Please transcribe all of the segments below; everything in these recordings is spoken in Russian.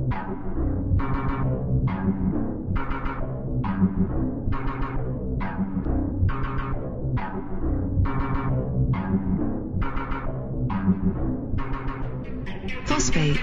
Phosphate.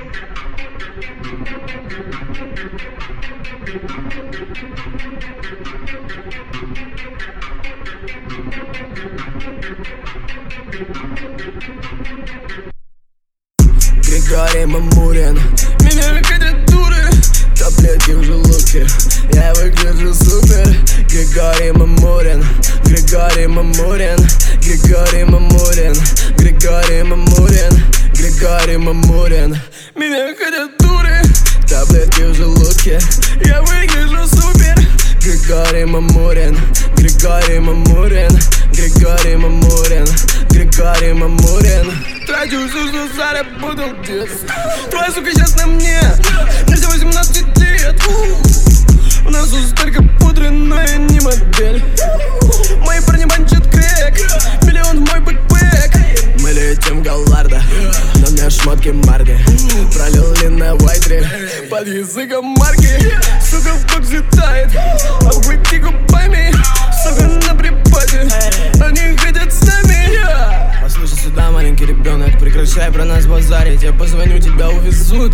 Григорий Мамурин. Меня хотят дуры, таблетки в желудке, я выгляжу супер. Григорий Мамурин, Григорий Мамурин, Григорий Мамурин, Григорий Мамурин, Григорий Мамурин. Меня хотят дуры, таблетки в желудке, я выгляжу супер. Григорий Мамурин, Григорий Мамурин, Григорий Мамурин, Григорий Мамурин. Трачу все, что заработал дед. Твоя сука сейчас на мне, мне всего 18 лет. У нас уже столько пудры, но я не модель. Мои парни банчат крэк, миллион в мой бэкпэк. Мы летим Галларда, на мне шмотки марки. Пролил на вайтре, под языком марки. Сука в бок взлетает, обхвати губами. Сука на припаде, они хотят с нами. Послушай сюда, маленький ребенок, прекращай про нас базарить. Я позвоню, тебя увезут.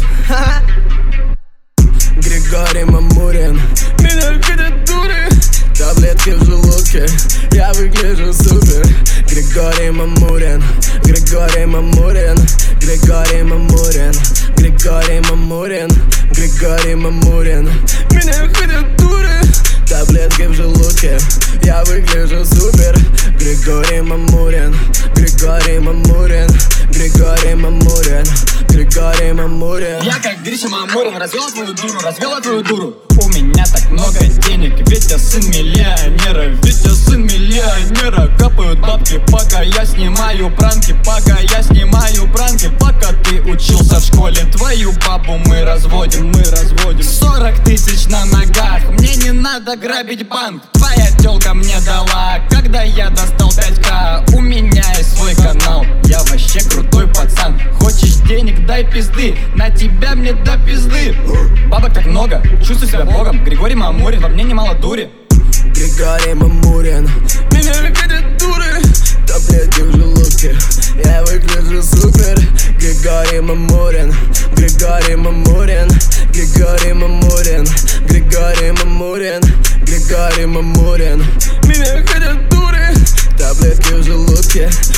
Григорий Мамурин. Меня хотят дуры, таблетки в желудке, я выгляжу супер. Григорий Мамурин, Григорий Мамурин, Григорий Мамурин, Григорий Мамурин, Григорий Мамурин. Меня хотят дуры, таблетки в желудке, я выгляжу супер. Григорий Мамурин, Григорий Мамурин, Григорий Мамурин, Григорий Мамурин. Я как Гриша Мамурин, развела твою дуру, развела твою дуру. У меня так много денег, ведь я сын миллионера, ведь я сын миллионера. Капают бабки, пока я снимаю пранки, пока я снимаю пранки. Пока ты учился в школе, твою бабу мы разводим, мы разводим. 40 тысяч на ногах, мне не надо грабить банк. Твоя тёлка мне дала, когда я достал 5К. У меня есть свой канал, я вообще крутой пацан. Хочешь денег, дай пизды, на тебя мне до пизды. Бабок так много, чувствую себя богом. Григорий Мамурин, во мне немало дури. Григорий Мамурин. Меня хотят дуры, таблетки в желудке, я выгляжу супер. Григорий Мамурин, Григорий Мамурин, Григорий Мамурин, Григорий Мамурин, Григорий Мамурин. Меня хотят дуры, таблетки в желудке,